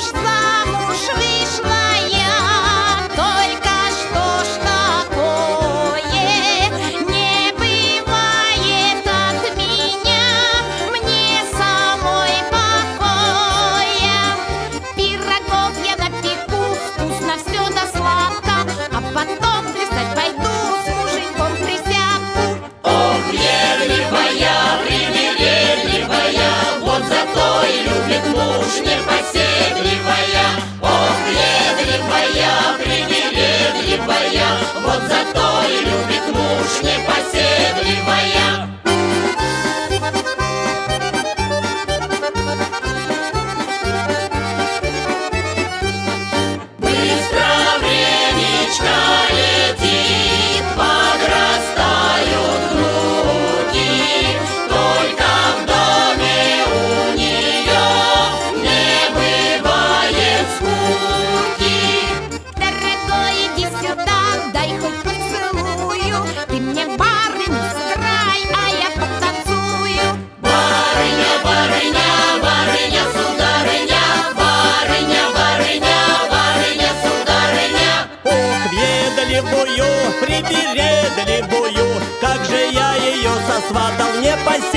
уж замуж вышла я, только что ж такое не бывает от меня, мне самой покоя. Пирогов я напеку, вкусно все да сладко, а потом плясать пойду с мужиком присядку. Ох, въедливая, привередливая, вот зато и любит муж непоседливая. Ох, въедливая, привередливая, вот зато и любит муж непоседливая. Быстро времечко летит, подрастают внуки, только в доме у нее не бывает скуки. Дорогой, иди сюда, дай хоть поцелую, ты мне барыню сыграй, а я потанцую. Барыня, барыня, барыня, сударыня, барыня, барыня, барыня, сударыня. Ох, ведливую, привередливую, как же я ее сосватал, не